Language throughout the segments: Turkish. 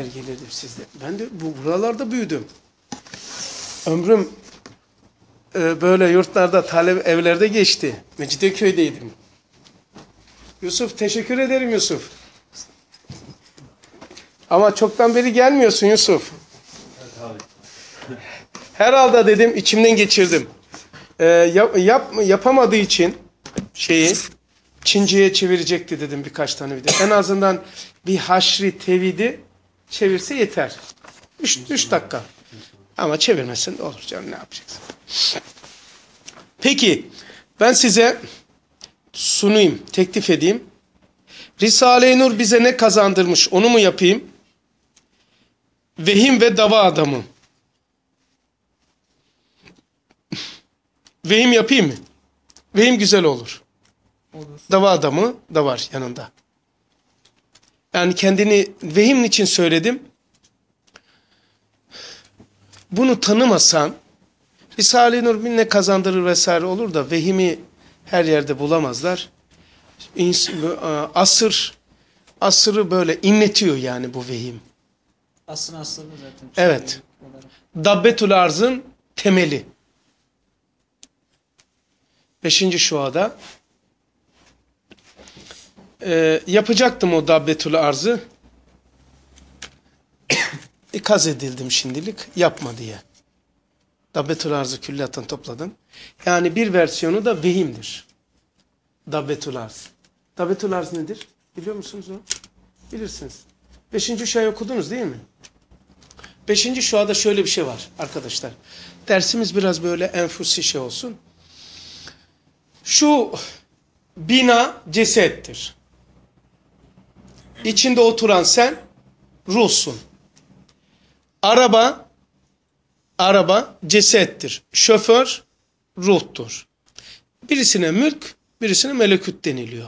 neler gelirdi sizde. Ben de buralarda büyüdüm. Ömrüm böyle yurtlarda, talep evlerde geçti. Mecidiyeköy'deydim. Yusuf, teşekkür ederim Yusuf. Ama çoktan beri gelmiyorsun Yusuf. Herhalde dedim, içimden geçirdim. Yapamadığı için Çince'ye çevirecekti dedim birkaç tane video. En azından bir haşri tevhidi çevirse yeter. 3 dakika. Ama çevirmesin de olur canım, ne yapacaksın? Peki ben size sunayım, teklif edeyim. Risale-i Nur bize ne kazandırmış onu mu yapayım? Vehim ve dava adamı. Vehim yapayım mı? Vehim güzel olur. Olur. Dava adamı da var yanında. Yani kendini vehim için söyledim. Bunu tanımasan Risale-i Nur ne kazandırır vesaire olur da vehimi her yerde bulamazlar. Asırı böyle inletiyor yani bu vehim. Asrın asrını zaten. Evet. Dabbetül Arz'ın temeli. 5. şuada yapacaktım o Dabbetül Arz'ı. İkaz edildim şimdilik yapma diye. Dabbetül Arz'ı külliyattan topladım. Yani bir versiyonu da vehimdir. Dabbetül Arz. Dabbetül Arz nedir? Biliyor musunuz o? Bilirsiniz. 5. şuayı okudunuz değil mi? 5. şuada şöyle bir şey var arkadaşlar. Dersimiz biraz böyle enfusi olsun. Şu bina cesettir. İçinde oturan sen ruhsun. Araba cesettir. Şoför ruhtur. Birisine mülk, birisine melekut deniliyor.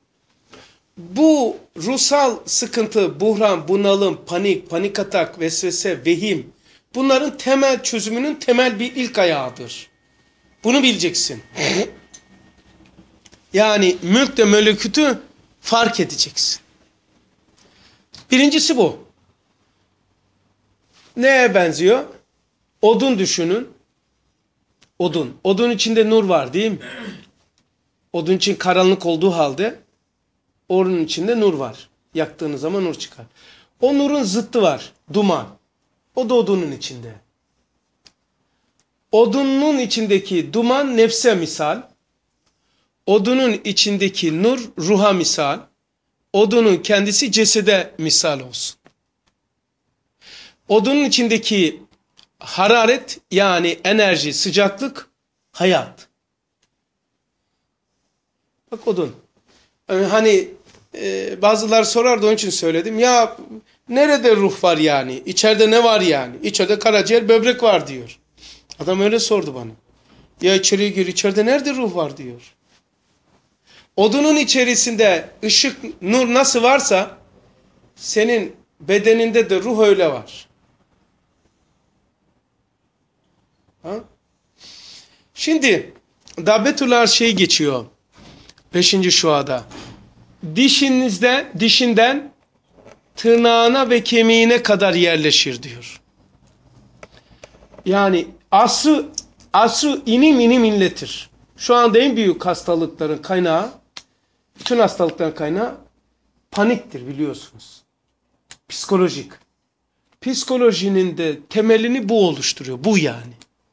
Bu ruhsal sıkıntı, buhran, bunalım, panik atak, vesvese, vehim, bunların temel çözümünün temel bir ilk ayağıdır. Bunu bileceksin. Yani mülk de melekutu fark edeceksin. Birincisi bu. Neye benziyor? Odun düşünün. Odun. Odun içinde nur var değil mi? Odun için karanlık olduğu halde onun içinde nur var. Yaktığınız zaman nur çıkar. O nurun zıttı var. Duman. O da odunun içinde. Odunun içindeki duman nefse misal. Odunun içindeki nur ruha misal. Odunun kendisi cesede misal olsun. Odunun içindeki hararet yani enerji, sıcaklık, hayat. Bak odun. Hani bazılar sorar da onun için söyledim. Ya nerede ruh var yani? İçeride ne var yani? İçeride karaciğer, böbrek var diyor. Adam öyle sordu bana. Ya içeriye gir, içeride nerede ruh var diyor. Odunun içerisinde ışık, nur nasıl varsa senin bedeninde de ruh öyle var. Ha? Şimdi Dabbetül Arz geçiyor 5. şuada. Dişinden tırnağına ve kemiğine kadar yerleşir diyor. Yani asrı inim inletir. Şu anda en büyük hastalıkların kaynağı, bütün hastalıkların kaynağı paniktir biliyorsunuz. Psikolojik. Psikolojinin de temelini bu oluşturuyor. Bu yani.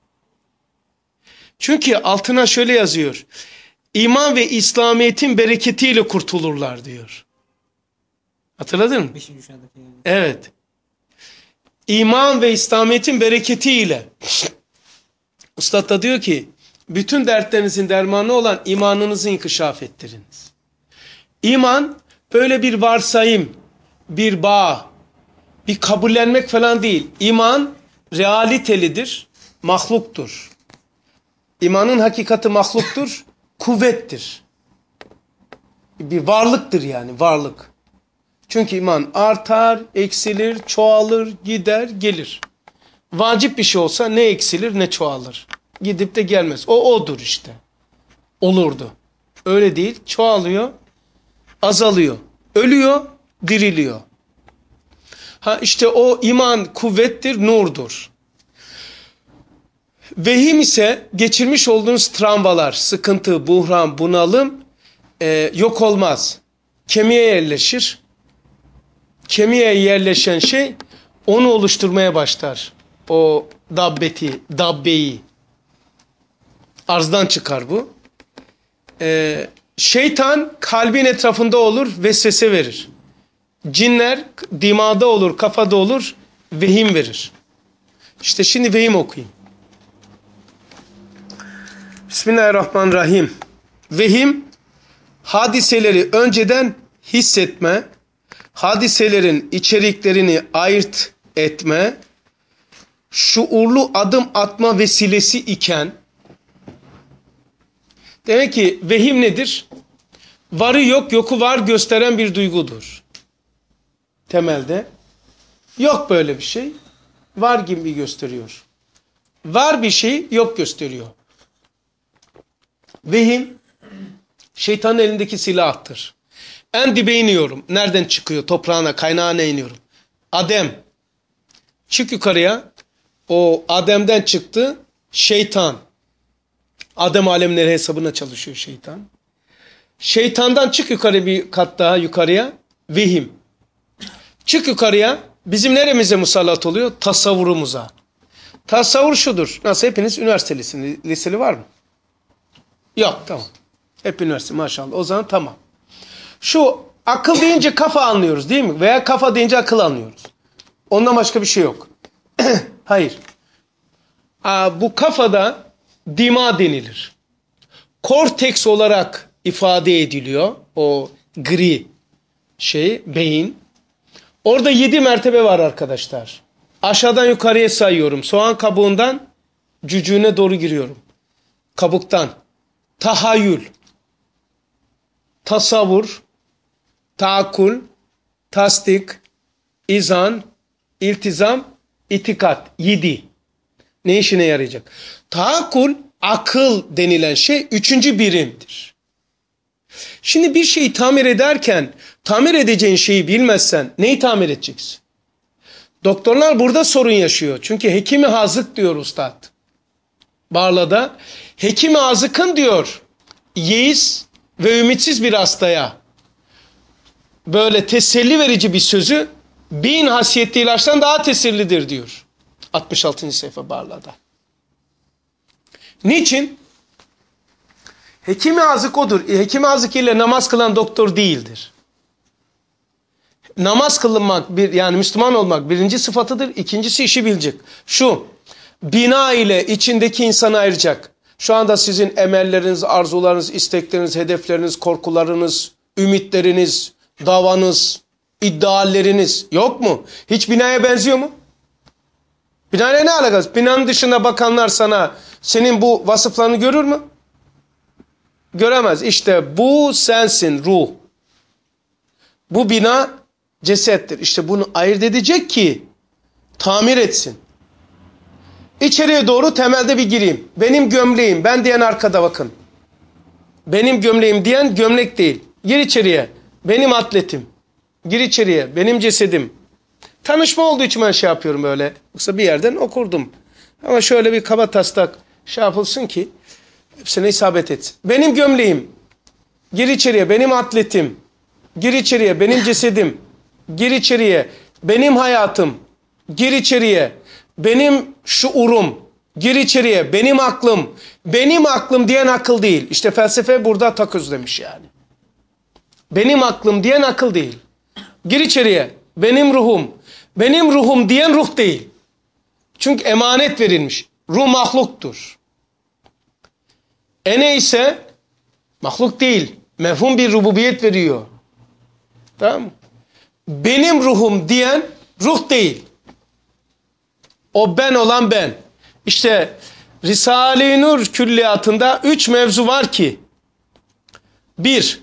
Çünkü altına şöyle yazıyor. İman ve İslamiyet'in bereketiyle kurtulurlar diyor. Hatırladın mı? 5. şuadaki yani. Evet. İman ve İslamiyet'in bereketiyle. Üstad da diyor ki bütün dertlerinizin dermanı olan imanınızı inkişaf ettiriniz. İman böyle bir varsayım, bir bağ, bir kabullenmek falan değil. İman realitelidir, mahluktur. İmanın hakikati mahluktur, kuvvettir. Bir varlıktır yani, varlık. Çünkü iman artar, eksilir, çoğalır, gider, gelir. Vacip bir şey olsa ne eksilir ne çoğalır. Gidip de gelmez. O odur işte. Olurdu. Öyle değil. Çoğalıyor, azalıyor. Ölüyor, diriliyor. İşte o iman kuvvettir, nurdur. Vehim ise geçirmiş olduğunuz travmalar, sıkıntı, buhran, bunalım yok olmaz. Kemiğe yerleşir. Kemiğe yerleşen şey onu oluşturmaya başlar. O dabbeyi. Arzdan çıkar bu. Şeytan kalbin etrafında olur, vesvese verir. Cinler dimağda olur, kafada olur, vehim verir. İşte şimdi vehim okuyayım. Bismillahirrahmanirrahim. Vehim, hadiseleri önceden hissetme, hadiselerin içeriklerini ayırt etme, şuurlu adım atma vesilesi iken, demek ki vehim nedir? Varı yok, yoku var gösteren bir duygudur. Temelde. Yok böyle bir şey. Var gibi gösteriyor. Var bir şey yok gösteriyor. Vehim, şeytanın elindeki silahtır. En dibe iniyorum. Nereden çıkıyor? Toprağına, kaynağına iniyorum. Adem. Çık yukarıya. O Adem'den çıktı. Şeytan. Adem alemleri hesabına çalışıyor şeytan. Şeytandan çık yukarı bir kat daha yukarıya. Vehim. Çık yukarıya. Bizim neremize musallat oluyor? Tasavvurumuza. Tasavvur şudur. Nasıl hepiniz üniversitelisiniz? Liseli var mı? Yok, tamam. Hep üniversite maşallah. O zaman tamam. Şu akıl deyince kafa anlıyoruz değil mi? Veya kafa deyince akıl anlıyoruz. Ondan başka bir şey yok. Hayır. Bu kafada dima denilir. Korteks olarak ifade ediliyor. O gri beyin. Orada 7 mertebe var arkadaşlar. Aşağıdan yukarıya sayıyorum. Soğan kabuğundan cücüğüne doğru giriyorum. Kabuktan. Tahayyül, tasavvur, taakkul, tasdik, izan, iltizam, itikat. 7. Ne işine yarayacak? Taakkul, akıl denilen şey 3. birimdir. Şimdi bir şeyi tamir ederken tamir edeceğin şeyi bilmezsen neyi tamir edeceksin? Doktorlar burada sorun yaşıyor. Çünkü hekimi hazık diyor ustad. Barla'da. Hekimi azıkın diyor. Yeis ve ümitsiz bir hastaya böyle teselli verici bir sözü 1000 hasiyetli ilaçtan daha tesirlidir diyor. 66. sayfa Barla'da. Niçin? Hekimi azık odur. Hekimi azık ile namaz kılan doktor değildir. Namaz kılınmak, yani Müslüman olmak birinci sıfatıdır. İkincisi işi bilecek. Şu, bina ile içindeki insanı ayıracak. Şu anda sizin emelleriniz, arzularınız, istekleriniz, hedefleriniz, korkularınız, ümitleriniz, davanız, idealleriniz yok mu? Hiç binaya benziyor mu? Binayla ne alakası? Binanın dışında bakanlar senin bu vasıflarını görür mü? Göremez. İşte bu sensin, ruh. Bu bina cesettir. İşte bunu ayırt edecek ki tamir etsin. İçeriye doğru temelde bir gireyim. Benim gömleğim, ben diyen arkada bakın. Benim gömleğim diyen gömlek değil. Gir içeriye. Benim atletim. Gir içeriye. Benim cesedim. Tanışma olduğu için ben yapıyorum böyle. Yoksa bir yerden okurdum. Ama şöyle bir kaba taslak yapılsın ki hepsine isabet etsin. Benim gömleğim. Gir içeriye. Benim atletim. Gir içeriye. Benim cesedim. Gir içeriye. Benim hayatım. Gir içeriye. Benim şuurum. Gir içeriye. Benim aklım. Benim aklım diyen akıl değil. İşte felsefe burada takoz demiş yani. Benim aklım diyen akıl değil. Gir içeriye. Benim ruhum. Benim ruhum diyen ruh değil. Çünkü emanet verilmiş. Ruh mahluktur. Ene ise mahluk değil. Mefhum bir rububiyet veriyor. Tamam mı? Benim ruhum diyen ruh değil. O ben olan ben. İşte Risale-i Nur külliyatında 3 mevzu var ki. 1.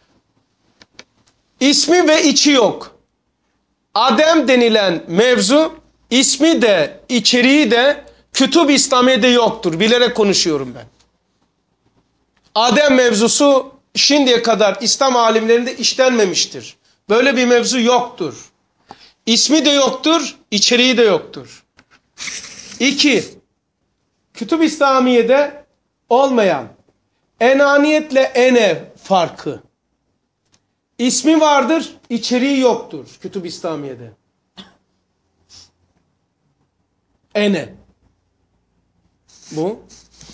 İsmi ve içi yok. Adem denilen mevzu ismi de içeriği de Kütüb-i İslamiye'de yoktur. Bilerek konuşuyorum ben. Adem mevzusu şimdiye kadar İslam alimlerinde işlenmemiştir. Böyle bir mevzu yoktur. İsmi de yoktur, içeriği de yoktur. 2. Kütüb-i İslamiye'de olmayan enaniyetle ene farkı. İsmi vardır, içeriği yoktur Kütüb-i İslamiye'de. Ene. Bu.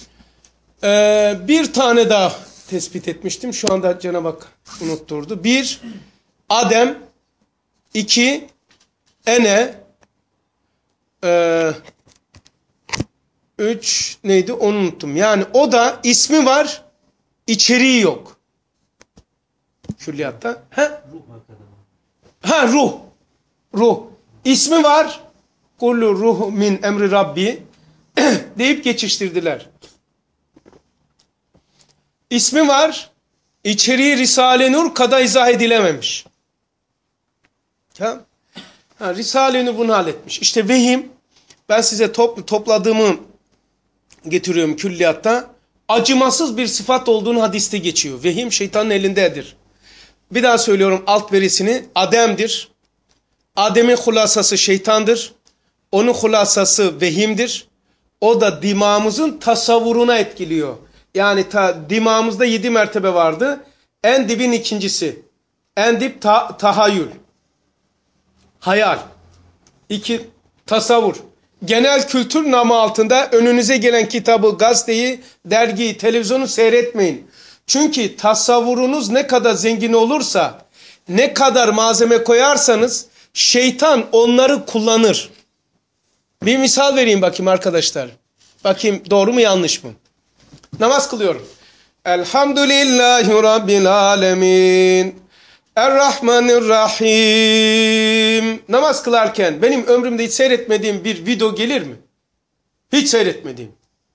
Bir tane daha tespit etmiştim. Şu anda Cenab-ı Hak unutturdu. 1. Adem. 2. Ene. 3. Neydi? Onu unuttum. Yani o da ismi var, içeriği yok. Külliyatta. Ruh. Ruh. İsmi var. Kullu ruh min emri Rabbi deyip geçiştirdiler. İsmi var. İçeriği Risale-i Nur kadar izah edilememiş. Tamam. Risale-i Nur bunu halletmiş. İşte vehim, ben size topladığımı getiriyorum külliyatta. Acımasız bir sıfat olduğunu hadiste geçiyor. Vehim şeytanın elindedir. Bir daha söylüyorum alt verisini. Adem'dir. Adem'in hulasası şeytandır. Onun hulasası vehimdir. O da dimağımızın tasavvuruna etkiliyor. Yani dimağımızda 7 mertebe vardı. En dibin ikincisi. En dip tahayyül. Hayal. 2. Tasavvur. Genel kültür namı altında önünüze gelen kitabı, gazeteyi, dergiyi, televizyonu seyretmeyin. Çünkü tasavvurunuz ne kadar zengin olursa, ne kadar malzeme koyarsanız şeytan onları kullanır. Bir misal vereyim bakayım arkadaşlar. Bakayım doğru mu yanlış mı? Namaz kılıyorum. Elhamdülillahi Rabbil alemin. Errahmanirrahim. Namaz kılarken benim ömrümde hiç seyretmediğim bir video gelir mi? Hiç seyretmediğim.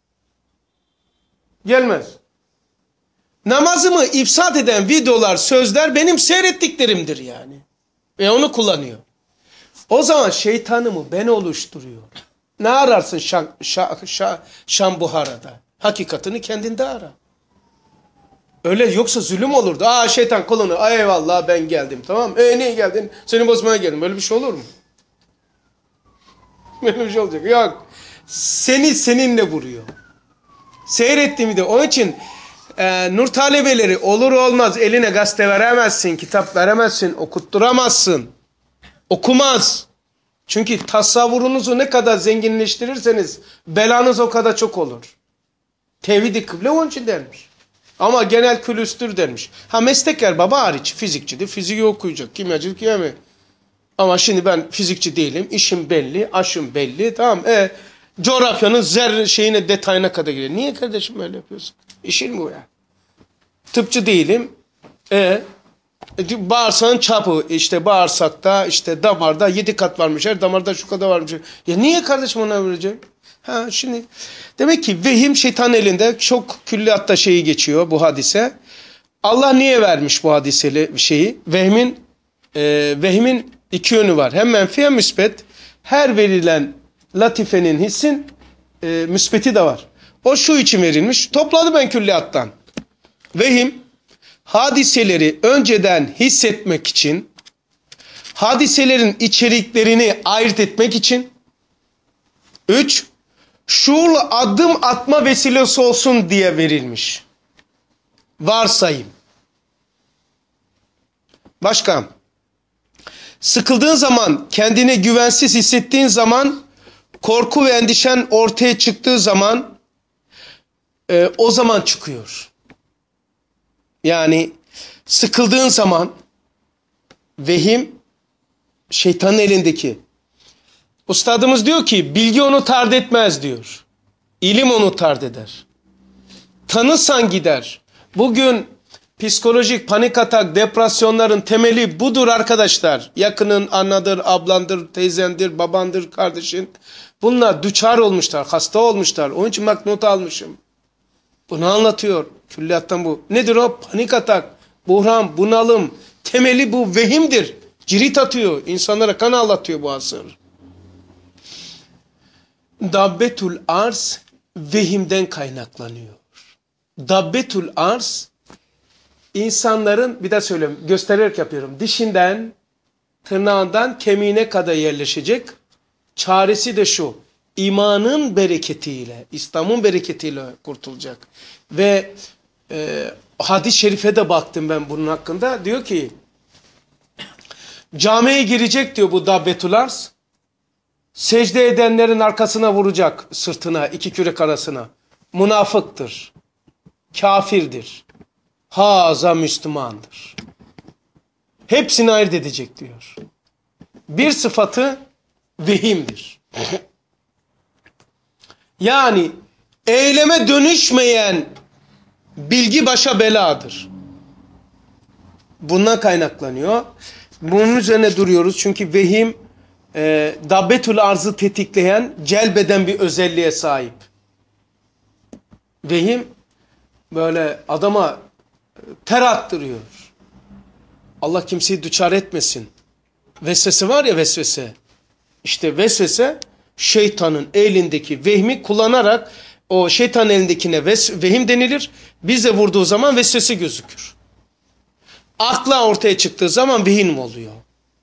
Gelmez. Namazımı ifsad eden videolar, sözler benim seyrettiklerimdir yani. Ve onu kullanıyor. O zaman şeytanımı ben oluşturuyor. Ne ararsın Şam Buhara'da? Hakikatini kendinde ara. Öyle yoksa zulüm olurdu. Şeytan kolunu eyvallah ben geldim tamam mı? Niye geldin? Seni bozmaya geldim. Böyle bir şey olur mu? Böyle bir şey olacak. Yok. Seni seninle vuruyor. Seyrettiğimi de. Onun için nur talebeleri olur olmaz eline gazete veremezsin, kitap veremezsin, okutturamazsın. Okumaz. Çünkü tasavvurunuzu ne kadar zenginleştirirseniz belanız o kadar çok olur. Tevhid-i kıble onun için dermiş. Ama genel külüstür dermiş. Meslekler baba hariç fizikçidir. Fiziği okuyacak. Kimyacılık kimya. Ama şimdi ben fizikçi değilim. İşim belli. Aşım belli. Tamam. Coğrafyanın şeyine detayına kadar giriyor. Niye kardeşim böyle yapıyorsun? İşin bu ya. Tıpçı değilim. Bağırsağın çapı. İşte bağırsakta işte damarda 7 kat varmış. Her damarda şu kadar varmış. Ya niye kardeşim ona vereceğim? Şimdi demek ki vehim şeytan elinde çok külliyatta şeyi geçiyor bu hadise. Allah niye vermiş bu hadiseli şeyi? Vehmin iki yönü var. Hem menfi hem müsbet. Her verilen latifenin hissin müsbeti de var. O şu için verilmiş. Topladı ben külliyattan. Vehim hadiseleri önceden hissetmek için, hadiselerin içeriklerini ayırt etmek için. 3. Şuurlu adım atma vesilesi olsun diye verilmiş. Varsayım. Başka. Sıkıldığın zaman, kendini güvensiz hissettiğin zaman, korku ve endişen ortaya çıktığı zaman, o zaman çıkıyor. Yani sıkıldığın zaman, vehim, şeytanın elindeki. Ustadımız diyor ki bilgi onu tard etmez diyor. İlim onu tard eder. Tanırsan gider. Bugün psikolojik panik atak, depresyonların temeli budur arkadaşlar. Yakının anadır, ablandır, teyzendir, babandır, kardeşin. Bunlar düçar olmuşlar, hasta olmuşlar. Onun için bak not almışım. Bunu anlatıyor. Külliyattan bu. Nedir o? Panik atak, buhran, bunalım. Temeli bu vehimdir. Cirit atıyor. İnsanlara kan ağlatıyor bu asır. Dabbetul arz vehimden kaynaklanıyor. Dabbetul arz insanların bir daha söyleyeyim göstererek yapıyorum. Dişinden tırnağından kemiğine kadar yerleşecek. Çaresi de şu: imanın bereketiyle, İslam'ın bereketiyle kurtulacak. Ve hadis-i şerife de baktım ben bunun hakkında. Diyor ki camiye girecek diyor bu Dabbetul Arz. Secde edenlerin arkasına vuracak, sırtına, iki kürek arasına. Münafıktır, kafirdir, haza Müslümandır. Hepsini ayırt edecek diyor. Bir sıfatı vehimdir. Yani eyleme dönüşmeyen bilgi başa beladır. Bundan kaynaklanıyor. Bunun üzerine duruyoruz çünkü vehim Dabbetül Arz'ı tetikleyen, celbeden bir özelliğe sahip. Vehim böyle adama ter attırıyor. Allah kimseyi düçar etmesin. Vesvese var ya, vesvese. İşte vesvese şeytanın elindeki vehmi kullanarak, o şeytanın elindekine vehim denilir. Bize vurduğu zaman vesvese gözükür. Akla ortaya çıktığı zaman vehim oluyor.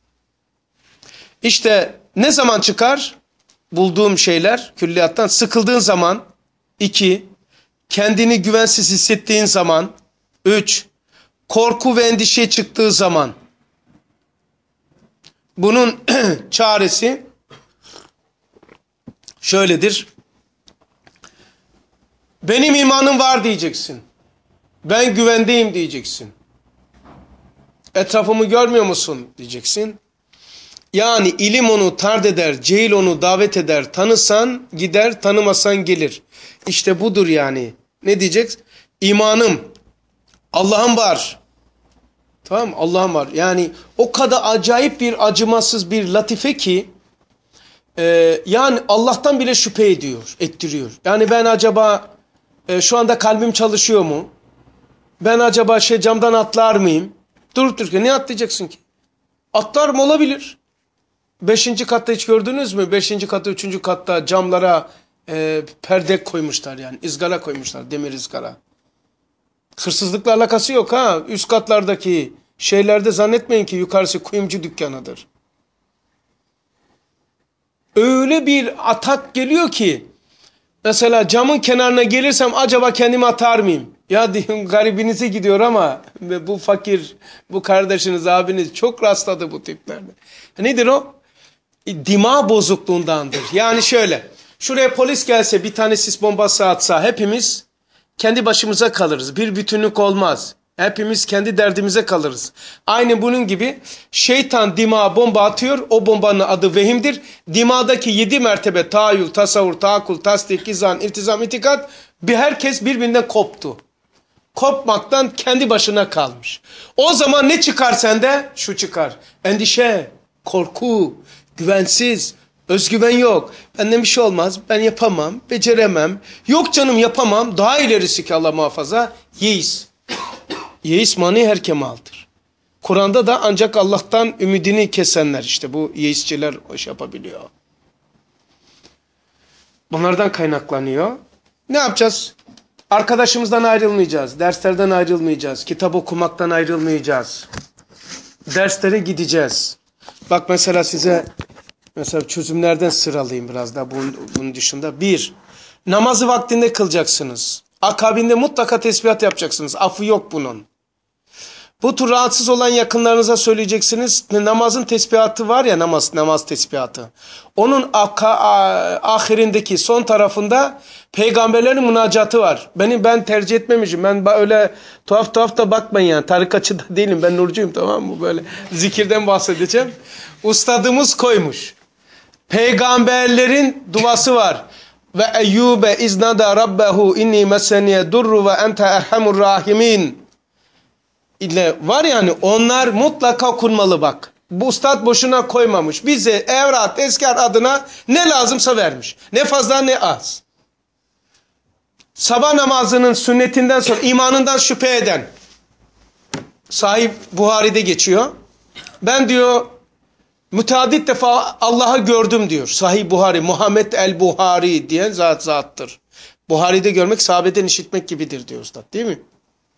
İşte ne zaman çıkar? Bulduğum şeyler külliyattan: sıkıldığın zaman; 2, kendini güvensiz hissettiğin zaman; 3, korku ve endişe çıktığı zaman. Bunun çaresi şöyledir: benim imanım var diyeceksin. Ben güvendeyim diyeceksin. Etrafımı görmüyor musun diyeceksin. Yani ilim onu tard eder, cehil onu davet eder. Tanısan gider, tanımasan gelir. İşte budur yani. Ne diyeceksin? İmanım, Allah'ım var. Tamam mı? Allah'ım var. Yani o kadar acayip bir, acımasız bir latife ki yani Allah'tan bile şüphe ettiriyor. Yani ben acaba şu anda kalbim çalışıyor mu? Ben acaba camdan atlar mıyım? Durup dururken ne atlayacaksın ki? Atlar mı? Olabilir. 5. katta hiç gördünüz mü? 5. katta, 3. katta camlara perde koymuşlar yani. Izgara koymuşlar, demir ızgara. Hırsızlıkla alakası yok ha. Üst katlardaki şeylerde zannetmeyin ki yukarısı kuyumcu dükkanıdır. Öyle bir atak geliyor ki mesela camın kenarına gelirsem acaba kendimi atar mıyım? Ya diyorum, garibinize gidiyor ama bu fakir, bu kardeşiniz, abiniz çok rastladı bu tiplerde. Nedir o? Dima bozukluğundandır. Yani şöyle, şuraya polis gelse, bir tane sis bombası atsa hepimiz kendi başımıza kalırız. Bir bütünlük olmaz. Hepimiz kendi derdimize kalırız. Aynı bunun gibi şeytan dimağa bomba atıyor. O bombanın adı vehimdir. Dimadaki 7 mertebe: tahayyül, tasavvur, taakkul, tasdik, izan, iltizam, itikat, herkes birbirinden koptu. Kopmaktan kendi başına kalmış. O zaman ne çıkar sende? Şu çıkar: endişe, korku, güvensiz, özgüven yok. Benden bir şey olmaz, ben yapamam, beceremem. Yok canım, yapamam. Daha ilerisi ki Allah muhafaza, yeis. Yeis mani her kemaldir. Kur'an'da da ancak Allah'tan ümidini kesenler, işte bu yeisçiler o iş yapabiliyor. Bunlardan kaynaklanıyor. Ne yapacağız? Arkadaşımızdan ayrılmayacağız, derslerden ayrılmayacağız, kitap okumaktan ayrılmayacağız. Derslere gideceğiz. Bak mesela size çözümlerden sıralayayım biraz daha bunun dışında. 1. Namazı vaktinde kılacaksınız. Akabinde mutlaka tesbihat yapacaksınız. Affı yok bunun. Bu tür rahatsız olan yakınlarınıza söyleyeceksiniz. Namazın tesbihatı var ya, namaz tesbihatı. Onun ahirindeki son tarafında peygamberlerin münacatı var. Ben tercih etmemişim. Ben öyle tuhaf da bakmayın yani. Tarikatçı da değilim. Ben nurcuyum, tamam mı? Böyle zikirden bahsedeceğim. Ustadımız koymuş. Peygamberlerin duası var. Ve Eyyube iznada rabbehu inni meseniye durru ve ente erhamur rahimin. İle var yani, onlar mutlaka okunmalı bak. Bu ustad boşuna koymamış. Bize evrat, tezkar adına ne lazımsa vermiş. Ne fazla ne az. Sabah namazının sünnetinden sonra imanından şüphe eden. Sahih Buhari'de geçiyor. Ben diyor müteaddit defa Allah'ı gördüm diyor. Sahih Buhari, Muhammed el-Buhari diyen zattır. Buhari'de görmek sahabeden işitmek gibidir diyor ustad, değil mi?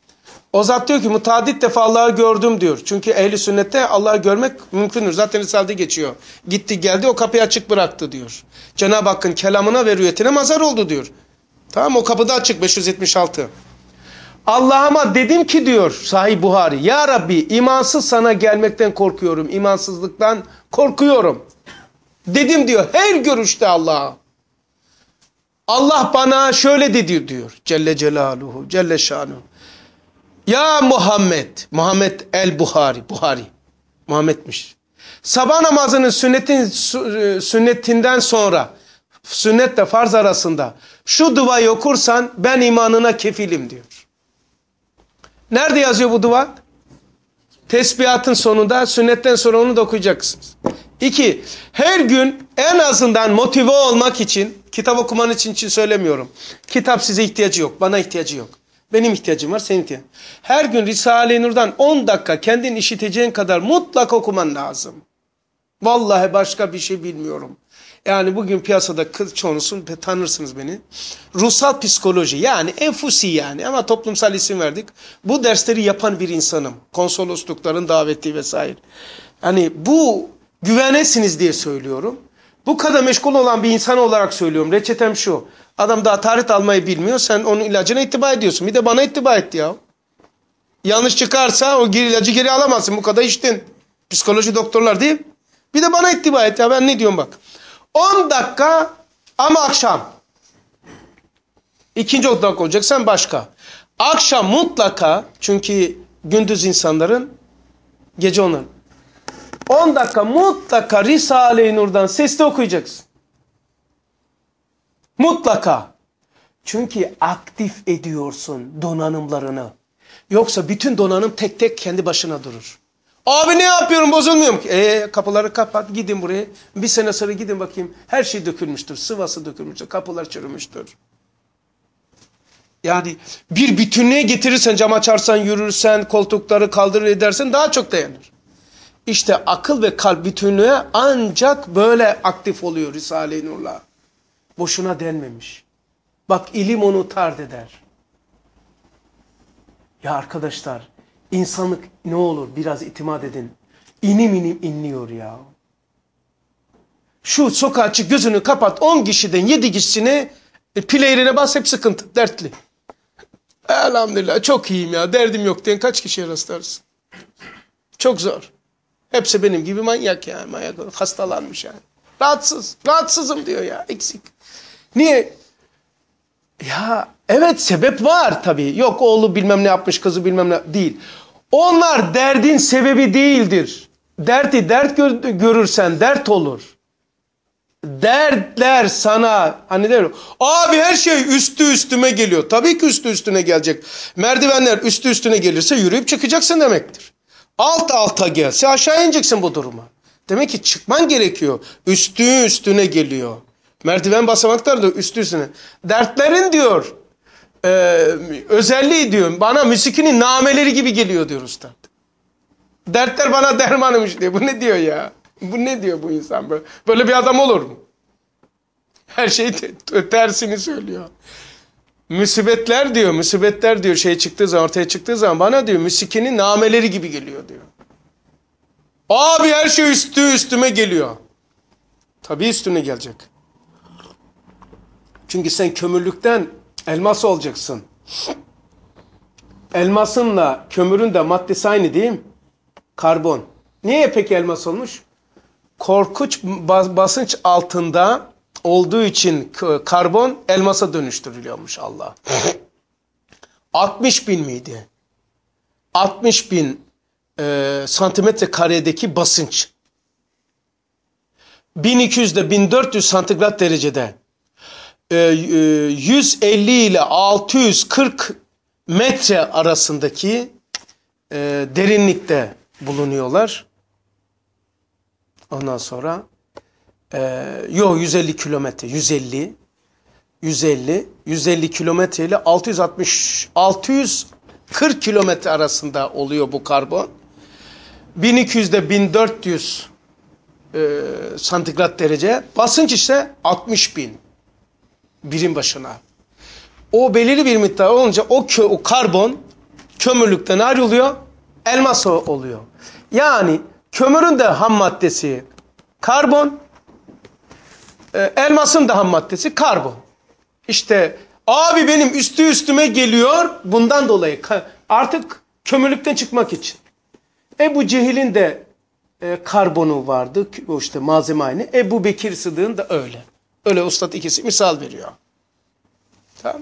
O zat diyor ki mutadit defa Allah'ı gördüm diyor. Çünkü ehli sünnette Allah'ı görmek mümkündür. Zaten Risale'de geçiyor. Gitti geldi o kapıyı açık bıraktı diyor. Cenab-ı Hakk'ın kelamına ve rüyetine mazhar oldu diyor. Tamam, o kapıda açık 576. Allah'ıma dedim ki diyor Sahih Buhari, ya Rabbi imansız sana gelmekten korkuyorum. İmansızlıktan korkuyorum. Dedim diyor her görüşte Allah'a. Allah bana şöyle dedi diyor. Celle Celaluhu, Celle Şanuhu. Ya Muhammed, Muhammed el-Buhari, Buhari, Muhammed'miş. Sabah namazının sünnetinden sonra, sünnetle farz arasında şu duayı okursan ben imanına kefilim diyor. Nerede yazıyor bu dua? Tesbihatın sonunda, sünnetten sonra onu da okuyacaksınız. 2. Her gün en azından motive olmak için, kitap okuman için söylemiyorum. Kitap size ihtiyacı yok, bana ihtiyacı yok. Benim ihtiyacım var, senin ihtiyacın. Her gün Risale-i Nur'dan 10 dakika kendin işiteceğin kadar mutlaka okuman lazım. Vallahi başka bir şey bilmiyorum. Yani bugün piyasada çoğunusun, tanırsınız beni. Ruhsal psikoloji yani enfusi yani ama toplumsal isim verdik. Bu dersleri yapan bir insanım. Konsoloslukların daveti vesaire. Hani bu güvenesiniz diye söylüyorum. Bu kadar meşgul olan bir insan olarak söylüyorum. Reçetem şu. Adam daha taharet almayı bilmiyor. Sen onun ilacına ittiba ediyorsun. Bir de bana ittiba etti ya. Yanlış çıkarsa o ilacı geri alamazsın. Bu kadar içtin. Psikoloji doktorlar değil. Bir de bana ittiba et ya. Ben ne diyorum bak. 10 dakika ama akşam. İkinci dakika olacak sen başka. Akşam mutlaka çünkü gündüz insanların gece onların. 10 dakika mutlaka Risale-i Nur'dan sesli okuyacaksın. Mutlaka. Çünkü aktif ediyorsun donanımlarını. Yoksa bütün donanım tek tek kendi başına durur. Abi ne yapıyorum bozulmuyorum ki. Kapıları kapat gidin buraya. Bir sene sonra gidin bakayım. Her şey dökülmüştür. Sıvası dökülmüştür. Kapılar çürümüştür. Yani bir bütünlüğe getirirsen cam açarsan yürürsen koltukları kaldırır edersen daha çok dayanır. İşte akıl ve kalp bütünlüğe ancak böyle aktif oluyor Risale-i Nur'la. Boşuna denmemiş. Bak ilim onu tard eder. Ya arkadaşlar insanlık ne olur biraz itimat edin. İnim inim inliyor ya. Şu sokağa çık gözünü kapat 10 kişiden 7 kişisine player'ine bas hep sıkıntı dertli. Elhamdülillah çok iyiyim ya derdim yok diyen kaç kişiye rastlarsın. Çok zor. Hepsi benim gibi manyak yani. Manyak hastalanmış yani. Rahatsızım diyor ya eksik. Niye? Ya evet sebep var tabii. Yok oğlu bilmem ne yapmış kızı bilmem ne değil. Onlar derdin sebebi değildir. Derti dert görürsen dert olur. Dertler sana hani der abi her şey üstü üstüme geliyor. Tabii ki üstü üstüne gelecek. Merdivenler üstü üstüne gelirse yürüyüp çıkacaksın demektir. Alt alta gelse aşağı ineceksin bu duruma. Demek ki çıkman gerekiyor. Üstü üstüne geliyor. Merdiven basamaklar da üstü üstüne. Dertlerin diyor özelliği diyor bana müsikinin nameleri gibi geliyor diyor üstad. Dertler bana dermanımış diyor. Bu ne diyor ya? Bu ne diyor bu insan böyle? Böyle bir adam olur mu? Her şeyi tersini söylüyor. Musibetler diyor şey çıktığı zaman ortaya çıktığı zaman bana diyor müsikinin nameleri gibi geliyor diyor. Abi her şey üstüme geliyor. Tabii üstüne gelecek. Çünkü sen kömürlükten elmas olacaksın. Elmasınla kömürün de maddesi aynı değil mi? Karbon. Niye peki elmas olmuş? Korkunç basınç altında olduğu için karbon elmasa dönüştürülüyormuş Allah. 60 bin miydi? 60 bin santimetre karedeki basınç. 1200 ile 1400 santigrat derecede 150 ile 640 metre arasındaki derinlikte bulunuyorlar. Ondan sonra 150 kilometre 150 kilometre ile 640 kilometre arasında oluyor bu karbon. 1200 ile 1400 santigrat derece basınç ise 60 bin birim başına. O belirli bir miktar olunca o karbon kömürlükten ayrılıyor, elmas oluyor. Yani kömürün de ham maddesi karbon, elmasın da ham maddesi karbon. İşte abi benim üstüme geliyor bundan dolayı artık kömürlükten çıkmak için. Ebu Cehil'in de karbonu vardı, o işte malzeme aynı. Ebu Bekir Sıddık'ın da öyle. Öyle Üstad ikisi misal veriyor. Tamam.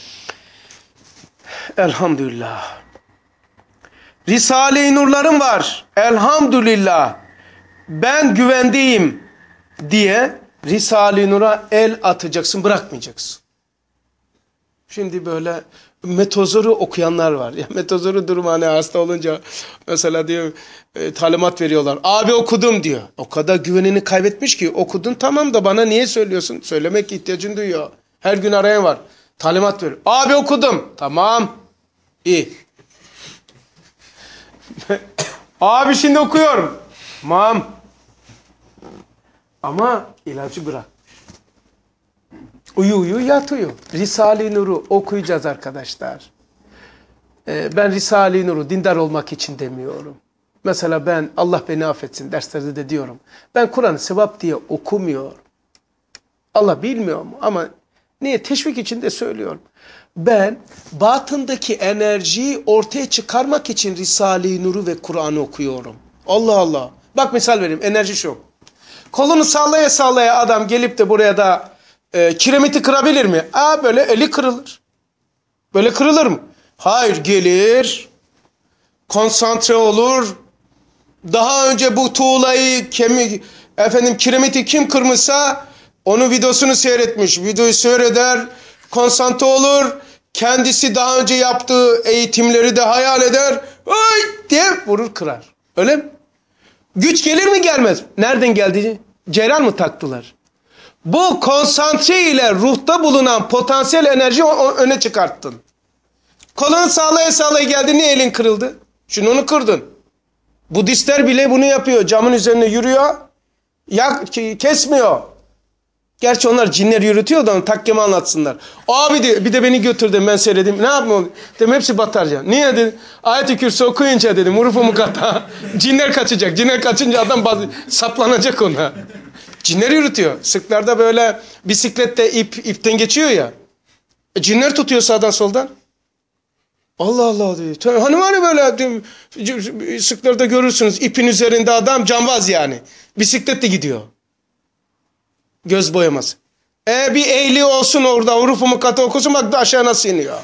Elhamdülillah. Risale-i Nurlarım var. Elhamdülillah. Ben güvendeyim diye Risale-i Nur'a el atacaksın, bırakmayacaksın. Şimdi böyle Metozoru okuyanlar var. Ya Metozoru durumu hani hasta olunca mesela diyor talimat veriyorlar. Abi okudum diyor. O kadar güvenini kaybetmiş ki okudun tamam da bana niye söylüyorsun? Söylemek ihtiyacın duyuyor. Her gün arayan var. Talimat veriyor. Abi okudum. Tamam. İyi. Abi şimdi okuyorum. Tamam. Ama ilacı bırak. Uyu yatıyor. Risale-i Nur'u okuyacağız arkadaşlar. Ben Risale-i Nur'u dindar olmak için demiyorum. Mesela ben Allah beni affetsin derslerde de diyorum. Ben Kur'an'ı sevap diye okumuyorum. Allah bilmiyor mu? Ama niye? Teşvik için de söylüyorum. Ben batındaki enerjiyi ortaya çıkarmak için Risale-i Nur'u ve Kur'an'ı okuyorum. Allah Allah. Bak misal vereyim. Enerji şu. Kolunu sallaya sallaya adam gelip de buraya da kiremiti kırabilir mi? Böyle eli kırılır. Böyle kırılır mı? Hayır, gelir. Konsantre olur. Daha önce bu tuğlayı, kiremiti kim kırmışsa onun videosunu seyretmiş. Videoyu seyreder, konsantre olur. Kendisi daha önce yaptığı eğitimleri de hayal eder. Ay diye vurur kırar. Öyle mi? Güç gelir mi gelmez mi? Nereden geldi? Ceyran mı taktılar? Bu konsantre ile ruhta bulunan potansiyel enerjiyi öne çıkarttın. Kolunu sağlaya sağlaya geldi. Niye elin kırıldı? Şunu onu kırdın. Budistler bile bunu yapıyor. Camın üzerine yürüyor. Kesmiyor. Gerçi onlar cinler yürütüyor da onu takkemi anlatsınlar. Abi de bir de beni götürdüm ben seyredim. Ne yapmam? Dedim hepsi batarca. Niye dedim? Ayet-i Kürsi okuyunca dedim. Urufumu kata. Cinler kaçacak. Cinler kaçınca adam saplanacak ona. Cinler yürütüyor. Sıklarda böyle bisiklette ipten geçiyor ya. Cinler tutuyor sağdan soldan. Allah Allah diyor. Hani var ya böyle sıklarda görürsünüz ipin üzerinde adam cambaz yani. Bisikletle gidiyor. Göz boyaması. Bir eğli olsun orada Urufumu katı okusun bak da aşağı nasıl iniyor.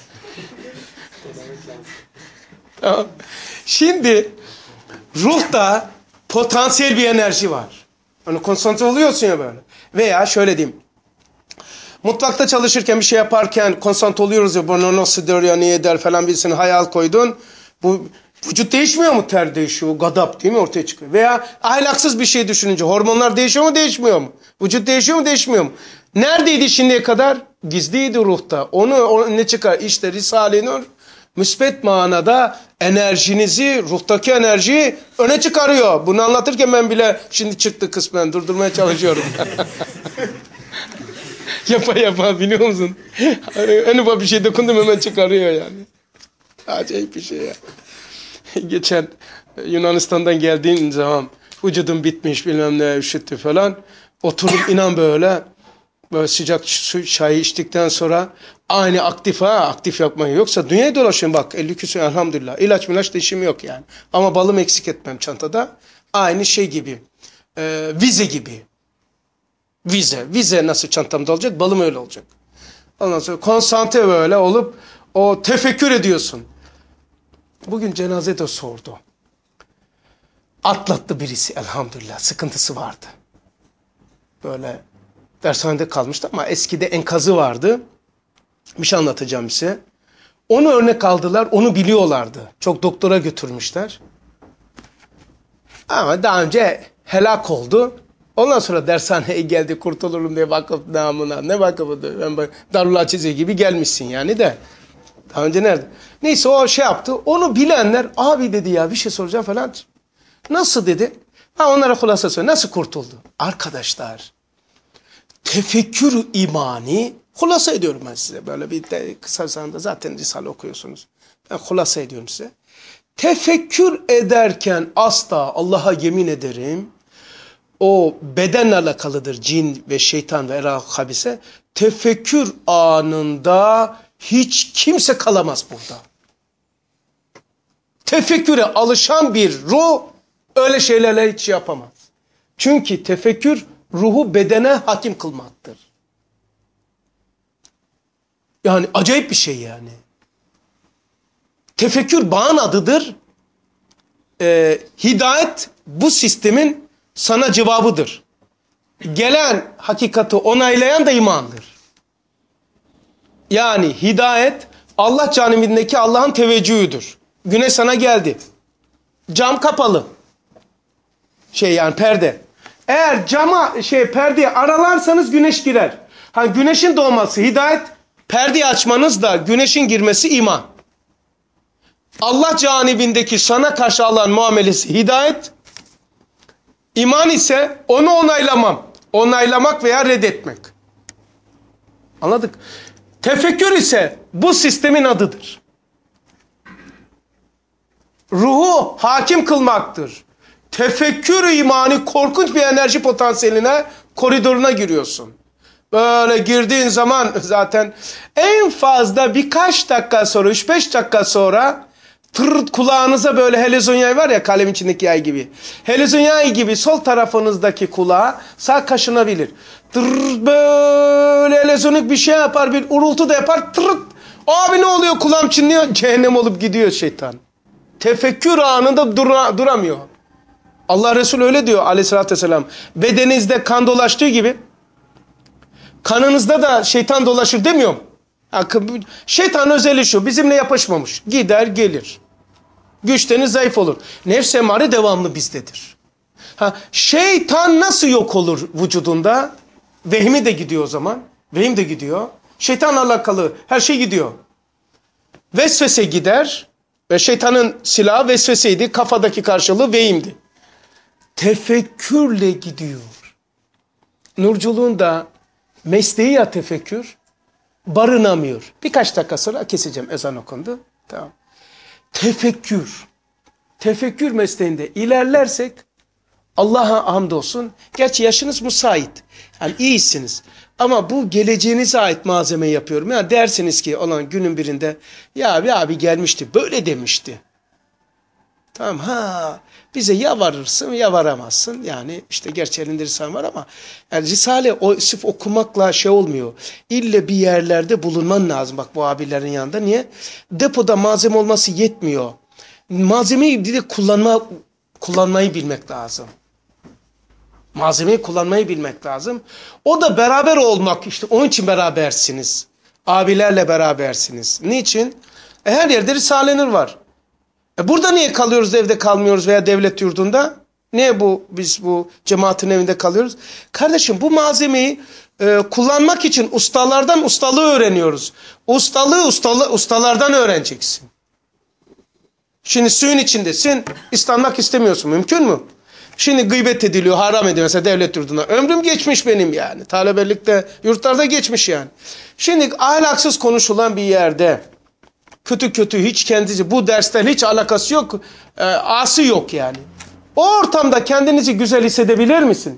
Tamam. Şimdi ruhta potansiyel bir enerji var. Hani konsantre oluyorsun ya böyle. Veya şöyle diyeyim. Mutfakta çalışırken bir şey yaparken konsantre oluyoruz ya bunu nasıl der ya niye der falan bilsin hayal koydun. Bu vücut değişmiyor mu? Ter değişiyor. Gadap değil mi? Ortaya çıkıyor. Veya ahlaksız bir şey düşününce hormonlar değişiyor mu? Değişmiyor mu? Vücut değişiyor mu? Değişmiyor mu? Neredeydi şimdiye kadar? Gizliydi ruhta. Onu ne çıkar? İşte Risale-i Nur müsbet manada enerjinizi, ruhtaki enerjiyi öne çıkarıyor. Bunu anlatırken ben bile şimdi çıktı kısmen durdurmaya çalışıyorum. Yapa biliyor musun? En ufak bir şey dokundum hemen çıkarıyor yani. Acayip bir şey ya. Geçen Yunanistan'dan geldiğim zaman vücudum bitmiş bilmem ne üşüttü falan. Oturup inan böyle sıcak çayı içtikten sonra aynı aktif yapmayı yoksa dünyayı dolaşıyorum bak 50 küsur elhamdülillah. İlaç da işim yok yani. Ama balım eksik etmem çantada. Aynı şey gibi. Vize gibi. Vize nasıl çantamda olacak? Balım öyle olacak. Ondan sonra konsantre böyle olup o tefekkür ediyorsun. Bugün cenazede sordu. Atlattı birisi elhamdülillah. Sıkıntısı vardı. Böyle dershanede kalmıştı ama eskide enkazı vardı. Bir şey anlatacağım size. Onu örnek aldılar. Onu biliyorlardı. Çok doktora götürmüşler. Ama daha önce helak oldu. Ondan sonra dershaneye geldi kurtulurum diye vakıf namına. Ne vakıfı? Ben Darul Acize gibi gelmişsin yani de. Daha önce nerede? Neyse o şey yaptı. Onu bilenler abi dedi ya bir şey soracağım falan. Nasıl dedi? Onlara hulasa söyle. Nasıl kurtuldu? Arkadaşlar tefekkür imani hulasa ediyorum ben size. Böyle bir de kısa zamanda zaten Risale okuyorsunuz. Ben hulasa ediyorum size. Tefekkür ederken asla Allah'a yemin ederim o bedenle alakalıdır cin ve şeytan ve habise. Tefekkür anında hiç kimse kalamaz burada. Tefekküre alışan bir ruh öyle şeylerle hiç yapamaz. Çünkü tefekkür ruhu bedene hakim kılmaktır. Yani acayip bir şey yani. Tefekkür bağın adıdır. Hidayet bu sistemin sana cevabıdır. Gelen hakikati onaylayan da imandır. Yani hidayet Allah canibindeki Allah'ın teveccühüdür. Güneş sana geldi. Cam kapalı. Yani perde. Eğer perdeyi aralarsanız güneş girer. Güneşin doğması hidayet, perdeyi açmanız da güneşin girmesi iman. Allah canibindeki sana karşı alan muamelesi hidayet. İman ise onu onaylamam. Onaylamak veya reddetmek. Anladık? Tefekkür ise bu sistemin adıdır. Ruhu hakim kılmaktır. Tefekkür imani korkunç bir enerji potansiyeline, koridoruna giriyorsun. Böyle girdiğin zaman zaten en fazla birkaç dakika sonra, 3-5 dakika sonra kulağınıza böyle helezon yay var ya, kalem içindeki yay gibi. Helezon yay gibi sol tarafınızdaki kulağa sağ kaşınabilir. Böyle helezonik bir şey yapar, bir urultu da yapar. Abi ne oluyor, kulağım çınlıyor. Cehennem olup gidiyor şeytan. Tefekkür anında duramıyor. Allah Resulü öyle diyor aleyhissalatü vesselam. Bedeninizde kan dolaştığı gibi kanınızda da şeytan dolaşır demiyor mu? Şeytan özelliği şu: bizimle yapışmamış. Gider gelir. Güçteniz zayıf olur. Nefs emare devamlı bizdedir. Şeytan nasıl yok olur vücudunda? Vehmi de gidiyor o zaman. Vehim de gidiyor. Şeytanla alakalı her şey gidiyor. Vesvese gider. Ve şeytanın silahı vesveseydi. Kafadaki karşılığı vehimdi. Tefekkürle gidiyor. Nurculuğun da mesleği ya tefekkür. Barınamıyor. Birkaç dakika sonra keseceğim. Ezan okundu. Tamam. Tefekkür. Tefekkür mesleğinde ilerlersek Allah'a hamdolsun. Gerçi yaşınız müsait. Yani iyisiniz. Ama bu geleceğinize ait malzeme yapıyorum. Yani dersiniz ki olan günün birinde ya bir abi gelmişti, böyle demişti. Tamam, bize ya varırsın ya varamazsın. Yani işte gerçi elinde Risale var ama yani Risale sırf okumakla olmuyor. İlle bir yerlerde bulunman lazım. Bak bu abilerin yanında. Niye? Depoda malzeme olması yetmiyor. Malzemeyi bir de kullanmayı bilmek lazım. Malzemeyi kullanmayı bilmek lazım. O da beraber olmak, işte onun için berabersiniz. Abilerle berabersiniz. Niçin? Her yerde Risale-i Nur var. Burada niye kalıyoruz, evde kalmıyoruz veya devlet yurdunda? Niye biz bu cemaatin evinde kalıyoruz? Kardeşim, bu malzemeyi kullanmak için ustalığı öğreniyoruz. Ustalardan öğreneceksin. Şimdi suyun içindesin, ıslanmak istemiyorsun. Mümkün mü? Şimdi gıybet ediliyor, haram ediyor mesela devlet yurduna. Ömrüm geçmiş benim yani. Talebelikte, yurtlarda geçmiş yani. Şimdi ahlaksız konuşulan bir yerde, kötü hiç kendisi, bu dersten hiç alakası yok, ası yok yani. O ortamda kendinizi güzel hissedebilir misiniz?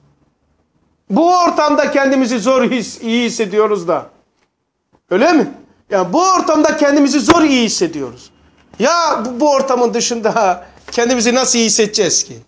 Bu ortamda kendimizi iyi hissediyoruz da. Öyle mi? Yani bu ortamda kendimizi iyi hissediyoruz. Ya bu ortamın dışında kendimizi nasıl iyi hissedeceğiz ki?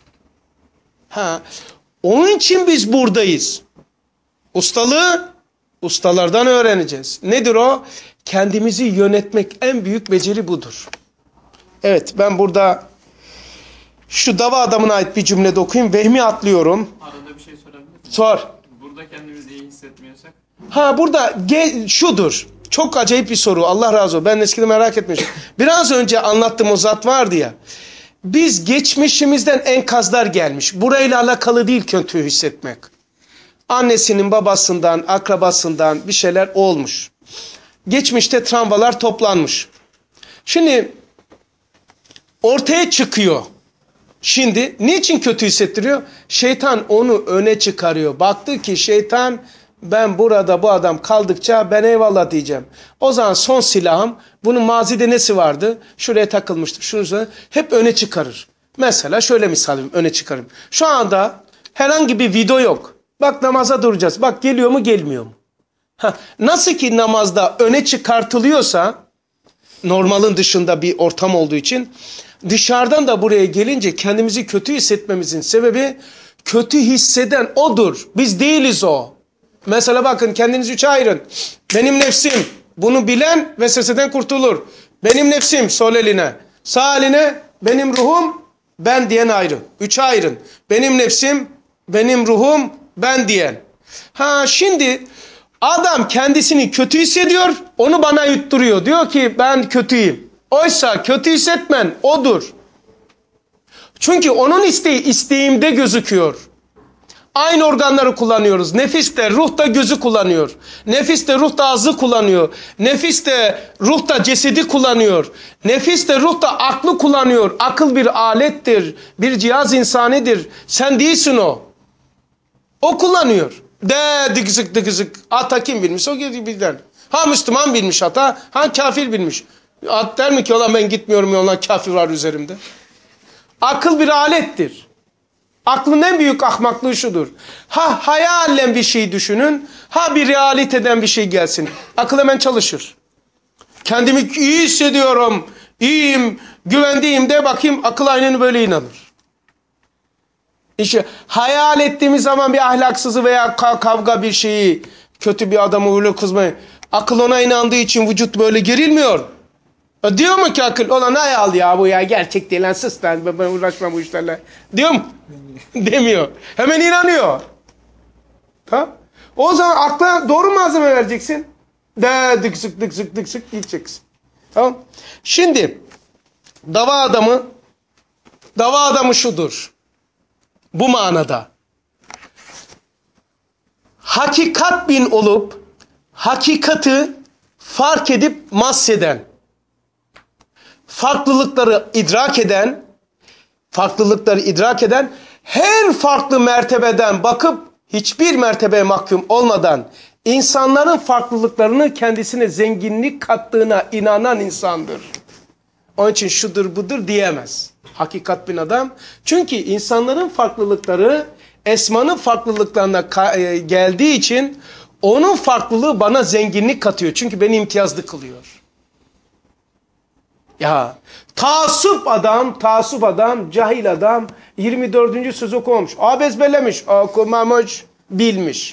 Onun için biz buradayız. Ustalığı ustalardan öğreneceğiz. Nedir o? Kendimizi yönetmek, en büyük beceri budur. Evet, ben burada şu dava adamına ait bir cümlede okuyayım. Vehmi atlıyorum. Arada bir şey sorabilir miyim? Sor. Burada kendimizi iyi hissetmiyorsak? Burada şudur. Çok acayip bir soru. Allah razı olsun. Ben eskiden merak etmiştim. Biraz önce anlattığım o zat vardı ya. Biz geçmişimizden enkazlar gelmiş. Burayla alakalı değil kötü hissetmek. Annesinin, babasından, akrabasından bir şeyler olmuş. Geçmişte travmalar toplanmış. Şimdi ortaya çıkıyor. Şimdi niçin kötü hissettiriyor? Şeytan onu öne çıkarıyor. Baktı ki şeytan, ben burada bu adam kaldıkça ben eyvallah diyeceğim. O zaman son silahım Bunun mazide nesi vardı? Şuraya takılmıştı. Şunu hep öne çıkarır. Mesela şöyle misal vereyim, öne çıkarım. Şu anda herhangi bir video yok. Bak namaza duracağız. Bak geliyor mu gelmiyor mu? Nasıl ki namazda öne çıkartılıyorsa, normalin dışında bir ortam olduğu için, dışarıdan da buraya gelince kendimizi kötü hissetmemizin sebebi, kötü hisseden odur. Biz değiliz o. Mesela bakın, kendinizi üçe ayırın. Benim nefsim, bunu bilen vesveseden kurtulur. Benim nefsim, sol eline. Sağ eline, benim ruhum, ben diyen ayrı. Üçe ayırın. Benim nefsim, benim ruhum, ben diyen. Şimdi adam kendisini kötü hissediyor, onu bana yutturuyor. Diyor ki ben kötüyüm. Oysa kötü hissetmen odur. Çünkü onun isteği isteğimde gözüküyor. Aynı organları kullanıyoruz. Nefis de ruh da gözü kullanıyor. Nefis de ruh da ağzı kullanıyor. Nefis de ruh da cesedi kullanıyor. Nefis de ruh da aklı kullanıyor. Akıl bir alettir. Bir cihaz insanidir. Sen değilsin o. O kullanıyor. Dıgızık dıgızık. Ata kim bilmiş? O bilden. Müslüman bilmiş ata. Kafir bilmiş. At der mi ki olan ben gitmiyorum yoluna, kafir var üzerimde. Akıl bir alettir. Aklın en büyük ahmaklığı şudur. Hayalen bir şey düşünün. Bir realiteden bir şey gelsin. Akıl hemen çalışır. Kendimi iyi hissediyorum. İyiyim, güvendiğim de bakayım, akıl aynen böyle inanır. İşte hayal ettiğimiz zaman bir ahlaksızı veya kavga bir şeyi, kötü bir adamı huylu kızmayı, akıl ona inandığı için vücut böyle gerilmiyor. Diyor mu ki akıl, olan hayal ya bu ya, gerçek değil lan, sus lan, ben uğraşmam bu işlerle. Diyor mu? Demiyor. Hemen inanıyor. Tamam. O zaman akla doğru malzeme vereceksin. Dıksık gideceksin. Tamam. Şimdi dava adamı şudur. Bu manada. Hakikat bin olup hakikati fark edip mahseden, farklılıkları idrak eden, her farklı mertebeden bakıp hiçbir mertebeye mahkum olmadan insanların farklılıklarını kendisine zenginlik kattığına inanan insandır. Onun için şudur budur diyemez. Hakikat bin adam. Çünkü insanların farklılıkları esmanın farklılıklarına geldiği için onun farklılığı bana zenginlik katıyor. Çünkü beni imtiyazlı kılıyor. Ya taassup adam, cahil adam 24. söz okumamış. Ezberlemiş, okumamış, bilmiş.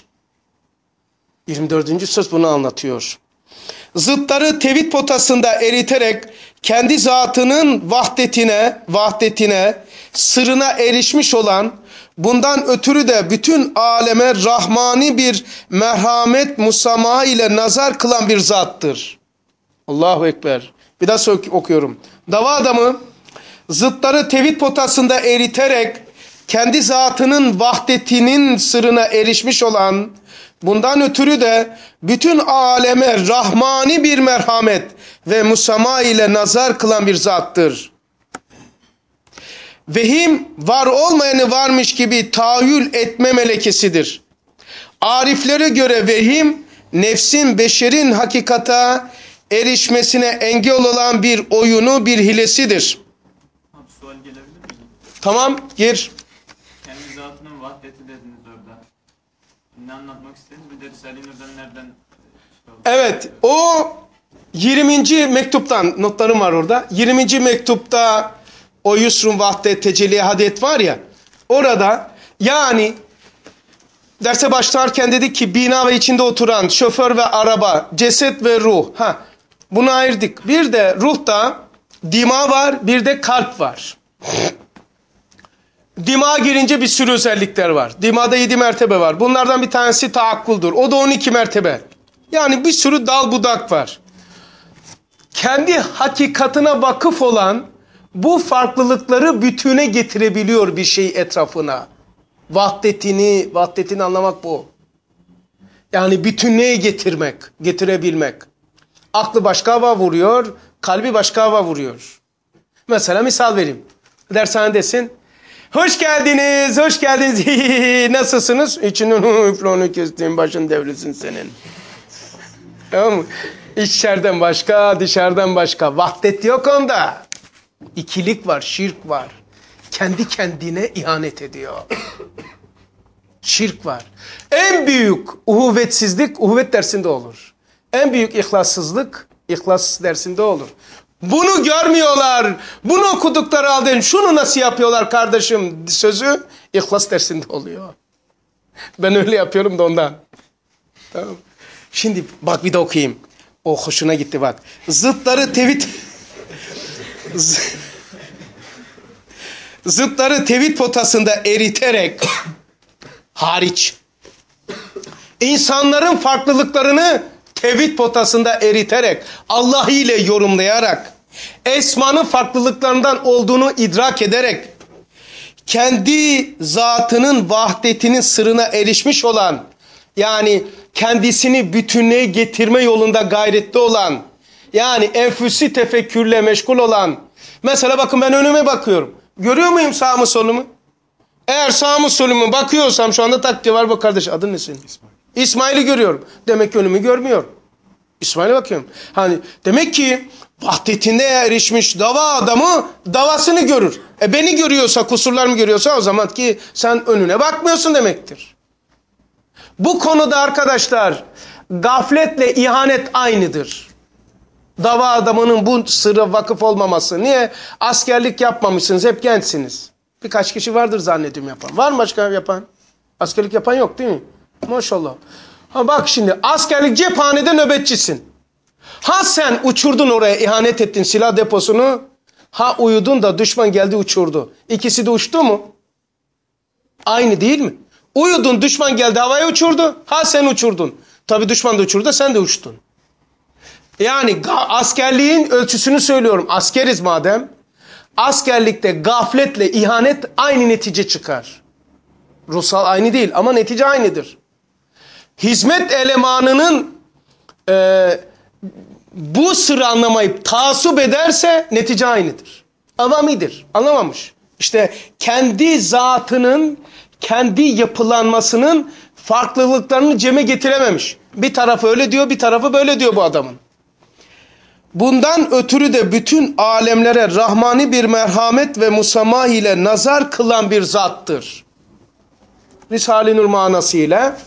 24. söz bunu anlatıyor. Zıtları tevhid potasında eriterek kendi zatının vahdetine, sırrına erişmiş olan, bundan ötürü de bütün aleme rahmani bir merhamet musamaha ile nazar kılan bir zattır. Allahu Ekber. Bir daha okuyorum. Dava adamı zıtları tevhid potasında eriterek kendi zatının vahdetinin sırrına erişmiş olan, bundan ötürü de bütün aleme rahmani bir merhamet ve musamaha ile nazar kılan bir zattır. Vehim var olmayanı varmış gibi tahayyül etme melekesidir. Ariflere göre vehim nefsin beşerin hakikata erişmesine engel olan bir oyunu, bir hilesidir. Sual gelebilir mi? Tamam, gir. Kendi zatının vahdeti dediniz orada. Ne anlatmak istediniz? Bir de Risale-i Nur'dan nereden? Evet, o 20. mektuptan, notlarım var orada. 20. mektupta o Yusrun vahdet tecelli hadet var ya, orada yani derse başlarken dedik ki bina ve içinde oturan şoför ve araba, ceset ve ruh. Bunu ayırdık. Bir de ruhta dima var, bir de kalp var. Dima girince bir sürü özellikler var. Dimada 7 mertebe var. Bunlardan bir tanesi taakkuldur. O da 12 mertebe. Yani bir sürü dal budak var. Kendi hakikatine vakıf olan bu farklılıkları bütüne getirebiliyor bir şey etrafına. Vahdetini anlamak bu. Yani bütünlüğe getirebilmek. Aklı başka hava vuruyor, kalbi başka hava vuruyor. Mesela misal vereyim. Dershanedesin. Hoş geldiniz. Nasılsınız? İçinin üflonu kestim, başın devrilsin senin. Tamam mı? İçeriden başka, dışarıdan başka. Vahdet yok onda. İkilik var, şirk var. Kendi kendine ihanet ediyor. Şirk var. En büyük uhuvvetsizlik, uhuvvet dersinde olur. En büyük ihlassızlık, ihlas dersinde olur. Bunu görmüyorlar. Bunu okudukları halde şunu nasıl yapıyorlar kardeşim sözü ihlas dersinde oluyor. Ben öyle yapıyorum da ondan. Tamam. Şimdi bak bir de okuyayım. O hoşuna gitti bak. Zıtları tevhid zıtları tevhid potasında eriterek hariç insanların farklılıklarını tevhid potasında eriterek Allah ile yorumlayarak esmanın farklılıklarından olduğunu idrak ederek kendi zatının vahdetinin sırrına erişmiş olan yani kendisini bütünlüğe getirme yolunda gayretli olan yani enfüsi tefekkürle meşgul olan mesela bakın ben önüme bakıyorum. Görüyor muyum sağımı solumu? Eğer sağımı solumu bakıyorsam şu anda takdir var bu kardeş adın ne senin? İsmail'i görüyorum. Demek ki önümü görmüyorum. İsmail'e bakıyorum. Hani demek ki vahdetinde erişmiş dava adamı davasını görür. Beni görüyorsa, kusurlarımı görüyorsa o zaman ki sen önüne bakmıyorsun demektir. Bu konuda arkadaşlar gafletle ihanet aynıdır. Dava adamının bu sırra vakıf olmaması. Niye? Askerlik yapmamışsınız, hep gençsiniz. Birkaç kişi vardır zannediyorum yapan. Var mı başka yapan? Askerlik yapan yok değil mi? Maşallah. Ha bak şimdi askerlik cephanede nöbetçisin. Ha sen uçurdun oraya ihanet ettin silah deposunu. Ha uyudun da düşman geldi uçurdu. İkisi de uçtu mu? Aynı değil mi? Uyudun düşman geldi havaya uçurdu. Ha sen uçurdun. Tabii düşman da uçurdu sen de uçtun. Yani askerliğin ölçüsünü söylüyorum. Askeriz madem. Askerlikte gafletle ihanet aynı netice çıkar. Ruhsal aynı değil ama netice aynıdır. Hizmet elemanının bu sırrı anlamayıp taassup ederse netice aynıdır. Avamidir. Anlamamış. İşte kendi zatının, kendi yapılanmasının farklılıklarını ceme getirememiş. Bir tarafı öyle diyor, bir tarafı böyle diyor bu adamın. Bundan ötürü de bütün alemlere rahmani bir merhamet ve musamah ile nazar kılan bir zattır. Risale-i Nur manasıyla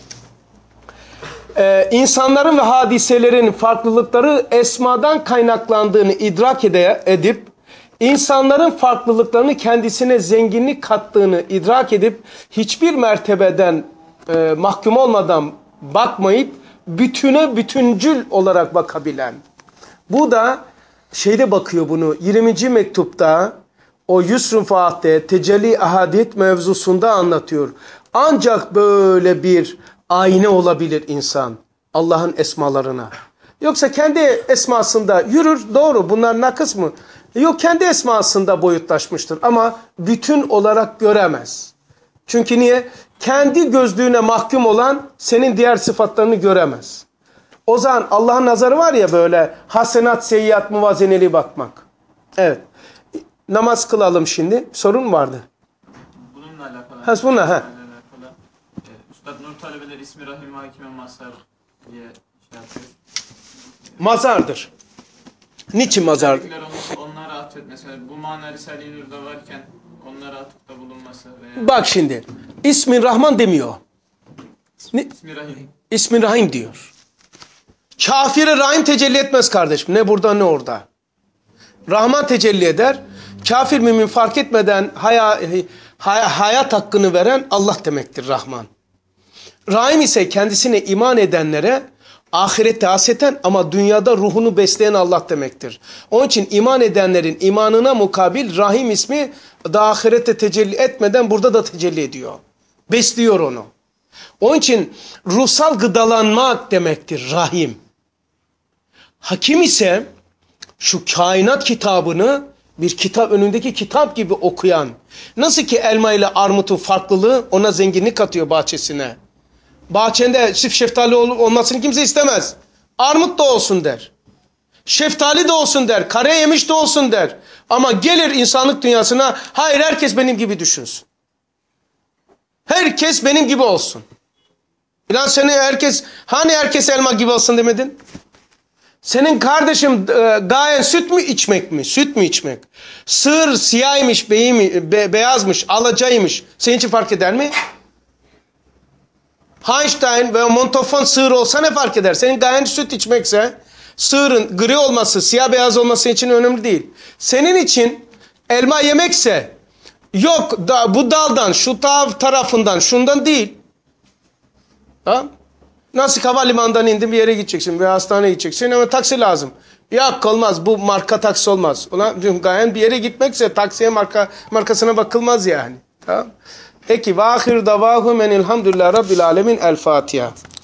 insanların ve hadiselerin farklılıkları esmadan kaynaklandığını idrak edip insanların farklılıklarını kendisine zenginlik kattığını idrak edip hiçbir mertebeden mahkum olmadan bakmayıp bütüne bütüncül olarak bakabilen. Bu da şeyde bakıyor bunu 20. mektupta o Yusrun Fahat'te tecelli ahadiyet mevzusunda anlatıyor. Ancak böyle bir ayna olabilir insan Allah'ın esmalarına. Yoksa kendi esmasında yürür doğru bunlar nakıs mı? Yok kendi esmasında boyutlaşmıştır ama bütün olarak göremez. Çünkü niye? Kendi gözlüğüne mahkum olan senin diğer sıfatlarını göremez. O zaman Allah'ın nazarı var ya böyle hasenat, seyyiat, muvazeneli bakmak. Evet. Namaz kılalım şimdi. Sorun mu vardı? Bununla alakalı. Ha, bununla, ha. Üstad Nur talebeler ismi Rahim Hakime Mazhar diye şey yapıyor. Mazardır. Niçin mazar? Onlara atfetmesi. Bu mana Risale-i Nur'da varken onlara atıfta bulunması veya... Bak şimdi. İsmin Rahman demiyor. İsmi Rahim. İsmin Rahim diyor. Kafire Rahim tecelli etmez kardeşim. Ne burada ne orada. Rahman tecelli eder. Kafir mümin fark etmeden hayat hakkını veren Allah demektir Rahman. Rahim ise kendisine iman edenlere ahirette haseten ama dünyada ruhunu besleyen Allah demektir. Onun için iman edenlerin imanına mukabil Rahim ismi da ahirette tecelli etmeden burada da tecelli ediyor. Besliyor onu. Onun için ruhsal gıdalanmak demektir Rahim. Hakim ise şu kainat kitabını bir kitap önündeki kitap gibi okuyan, nasıl ki elma ile armutun farklılığı ona zenginlik katıyor bahçesine. Bahçende çift şeftali olmasını kimse istemez. Armut da olsun der. Şeftali de olsun der. Kare yemiş de olsun der. Ama gelir insanlık dünyasına hayır herkes benim gibi düşünsün. Herkes benim gibi olsun. İlan seni herkes hani herkes elma gibi olsun demedin? Senin kardeşim gayen süt mü içmek mi? Süt mü içmek? Sığır siyahmış, beyazmış, alacaymış. Senin için fark eder mi? Einstein ve Montafon sığır olsa ne fark eder? Senin gayen süt içmekse sığırın gri olması, siyah beyaz olması için önemli değil. Senin için elma yemekse yok bu daldan, şu tarafından, şundan değil. Tamam? Nasıl havalimanından indin bir yere gideceksin veya hastaneye gideceksin ama taksi lazım. Yok olmaz, bu marka taksi olmaz. Ulan gayen bir yere gitmekse taksiye markasına bakılmaz yani. Tamam? Peki ve ahir davahum enilhamdülillah rabbil alemin. El Fatiha.